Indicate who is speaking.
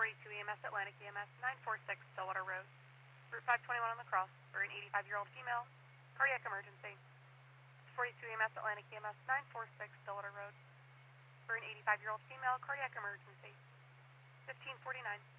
Speaker 1: 42 EMS Atlantic EMS 946 Stillwater Road. Route 521 on the cross for an 85-year-old female. Cardiac emergency. 42 EMS Atlantic EMS 946 Stillwater Road for an 85-year-old female. Cardiac emergency. 1549.